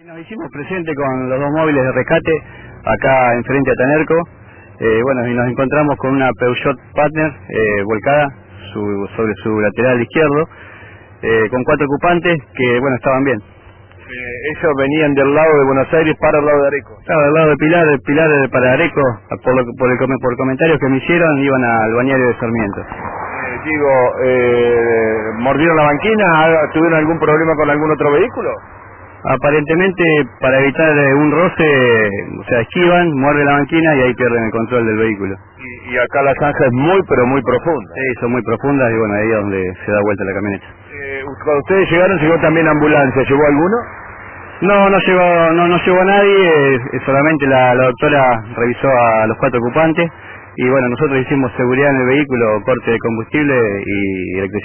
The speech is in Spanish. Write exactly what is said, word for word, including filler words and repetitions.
Nos hicimos presente con los dos móviles de rescate acá enfrente a Tanerco. Eh, bueno, y nos encontramos con una Peugeot Partner eh, volcada su, sobre su lateral izquierdo, eh, con cuatro ocupantes que, bueno, estaban bien. Eh, ellos venían del lado de Buenos Aires para el lado de Areco. Estaba del lado de Pilar, de Pilar para Areco, por, lo, por, el, por comentarios que me hicieron, iban al balneario de Sarmiento. Eh, digo, eh, ¿mordieron la banquina? ¿Tuvieron algún problema con algún otro vehículo? Aparentemente, para evitar eh, un roce, o sea, esquivan, muerden la banquina y ahí pierden el control del vehículo. Y, y acá la zanja es muy, pero muy profunda. Sí, son muy profundas y bueno, ahí es donde se da vuelta la camioneta. Eh, cuando ustedes llegaron, ¿llegó también ambulancia? ¿Llegó alguno? No, no llegó, no, no llegó nadie, eh, solamente la, la doctora revisó a los cuatro ocupantes y bueno, nosotros hicimos seguridad en el vehículo, corte de combustible y electricidad.